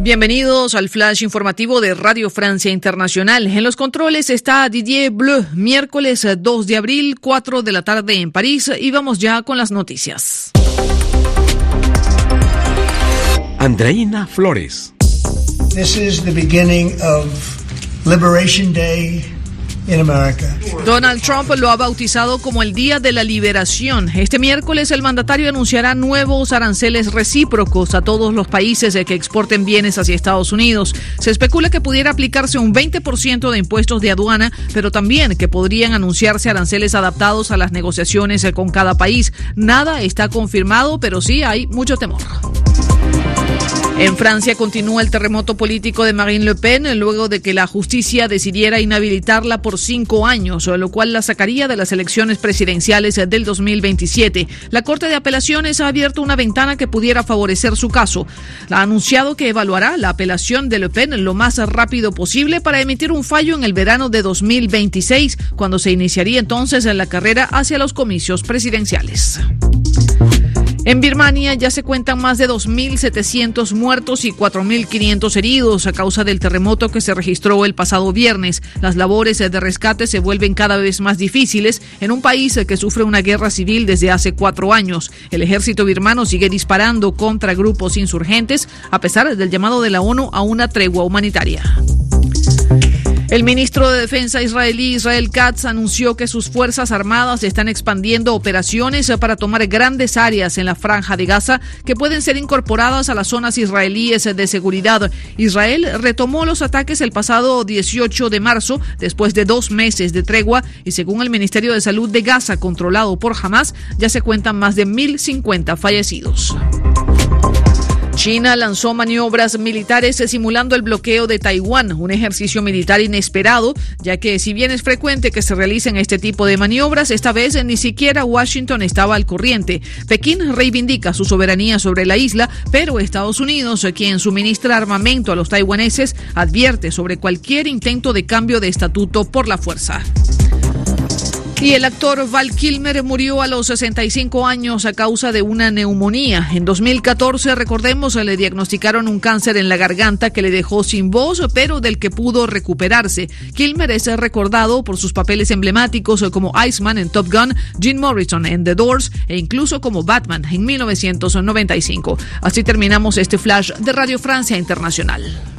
Bienvenidos al flash informativo de Radio Francia Internacional. En los controles está Didier Bleu, miércoles 2 de abril, 4 de la tarde en París, y vamos ya con las noticias. Andreina Flores. This is the beginning of Liberation Day in America. Donald Trump lo ha bautizado como el Día de la Liberación. Este miércoles el mandatario anunciará nuevos aranceles recíprocos a todos los países que exporten bienes hacia Estados Unidos. Se especula que pudiera aplicarse un 20% de impuestos de aduana, pero también que podrían anunciarse aranceles adaptados a las negociaciones con cada país. Nada está confirmado, pero sí hay mucho temor. En Francia continúa el terremoto político de Marine Le Pen luego de que la justicia decidiera inhabilitarla por 5 años, lo cual la sacaría de las elecciones presidenciales del 2027. La Corte de Apelaciones ha abierto una ventana que pudiera favorecer su caso. Ha anunciado que evaluará la apelación de Le Pen lo más rápido posible para emitir un fallo en el verano de 2026, cuando se iniciaría entonces la carrera hacia los comicios presidenciales. En Birmania ya se cuentan más de 2.700 muertos y 4.500 heridos a causa del terremoto que se registró el pasado viernes. Las labores de rescate se vuelven cada vez más difíciles en un país que sufre una guerra civil desde hace 4 años. El ejército birmano sigue disparando contra grupos insurgentes a pesar del llamado de la ONU a una tregua humanitaria. El ministro de Defensa israelí Israel Katz anunció que sus fuerzas armadas están expandiendo operaciones para tomar grandes áreas en la franja de Gaza que pueden ser incorporadas a las zonas israelíes de seguridad. Israel retomó los ataques el pasado 18 de marzo después de 2 meses de tregua y según el Ministerio de Salud de Gaza controlado por Hamas ya se cuentan más de 1.050 fallecidos. China lanzó maniobras militares simulando el bloqueo de Taiwán, un ejercicio militar inesperado, ya que si bien es frecuente que se realicen este tipo de maniobras, esta vez ni siquiera Washington estaba al corriente. Pekín reivindica su soberanía sobre la isla, pero Estados Unidos, quien suministra armamento a los taiwaneses, advierte sobre cualquier intento de cambio de estatuto por la fuerza. Y el actor Val Kilmer murió a los 65 años a causa de una neumonía. En 2014, recordemos, le diagnosticaron un cáncer en la garganta que le dejó sin voz, pero del que pudo recuperarse. Kilmer es recordado por sus papeles emblemáticos como Iceman en Top Gun, Jim Morrison en The Doors e incluso como Batman en 1995. Así terminamos este flash de Radio Francia Internacional.